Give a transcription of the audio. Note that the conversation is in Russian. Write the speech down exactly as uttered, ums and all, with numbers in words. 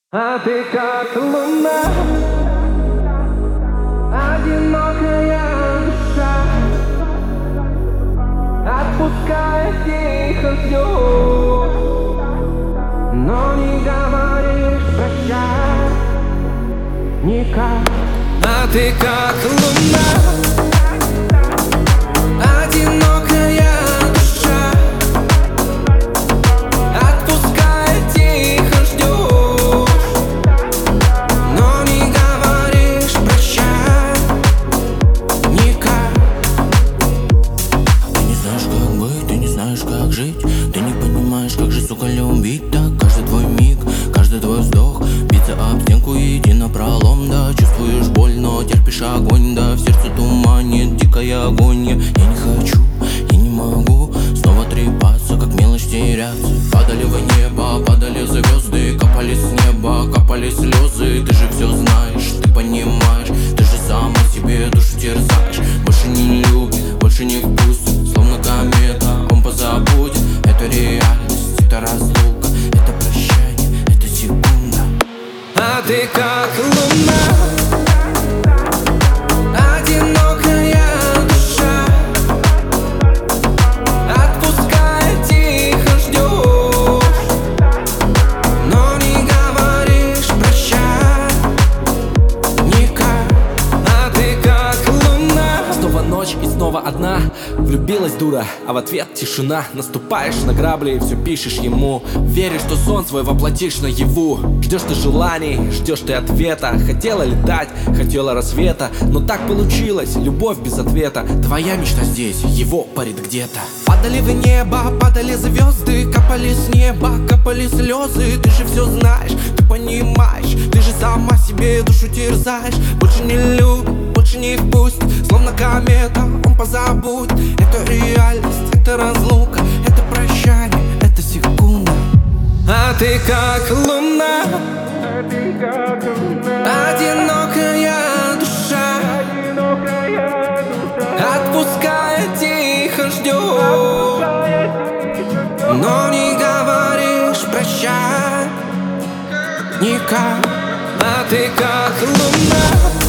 А ты как луна, одинокая душа, отпуская тихо ждешь, но не говоришь прощай никак. А ты как луна, одинокая душа, отпуская тихо ждешь, но не говоришь прощай никак. Ты не знаешь, как быть, ты не знаешь, как жить. Ты не понимаешь, как же, сука, любить так. Каждый твой миг, каждый твой вздох, биться об стенку и идти напролом. Да, чувствуешь боль, но терпишь огонь. Да, в сердце туманит дикая агония. Я не хочу, я не могу снова трепаться, как мелочь теряться. Падали в небо, падали звезды, капали с неба, капали слезы. Ты же все знаешь, ты понимаешь, ты же сама себе душу терзаешь. Больше не любит, больше не впустит, словно комета он позабудет. Это реальность, это разлука, это прощание, это секунда. А ты как луна, одинокая душа, отпуская тихо ждешь, но не говоришь прощай никак. А ты как луна. Снова ночь и снова одна. Влюбилась дура, а в ответ тишина. Наступаешь на грабли и все пишешь ему. Веришь, что сон свой воплотишь наяву. Ждешь ты желаний, ждешь ты ответа. Хотела летать, хотела рассвета, но так получилось, любовь без ответа. Твоя мечта здесь, его парит где-то. Падали в небо, падали звезды, капали с неба, капали слезы. Ты же все знаешь, ты понимаешь, ты же сама себе душу терзаешь. Больше не любит, больше не впустит, словно комета он позабудет. Это реальность, это разлука, это прощание, это секунда. А ты как луна, одинокая душа, отпуская тихо ждешь, но не говоришь прощай никак. А ты как луна,